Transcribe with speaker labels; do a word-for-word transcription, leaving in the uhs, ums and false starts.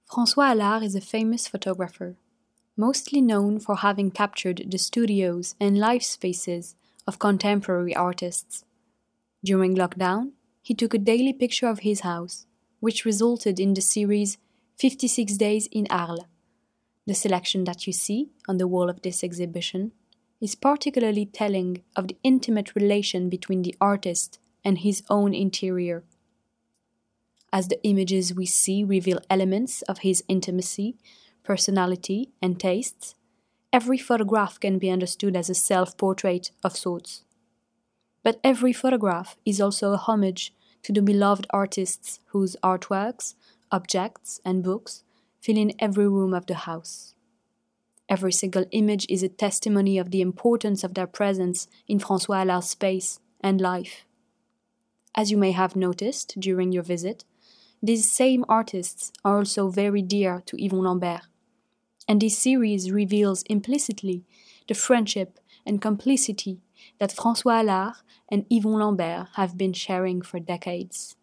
Speaker 1: François Allard is a famous photographer, mostly known for having captured the studios and life spaces of contemporary artists. During lockdown, he took a daily picture of his house, which resulted in the series fifty-six Days in Arles. The selection that you see on the wall of this exhibition is particularly telling of the intimate relation between the artist and his own interior. As the images we see reveal elements of his intimacy, personality, and tastes, every photograph can be understood as a self-portrait of sorts. But every photograph is also a homage to the beloved artists whose artworks, objects, and books fill in every room of the house. Every single image is a testimony of the importance of their presence in François Allard's space and life. As you may have noticed during your visit, these same artists are also very dear to Yvon Lambert, and this series reveals implicitly the friendship and complicity that François Allard and Yvon Lambert have been sharing for decades.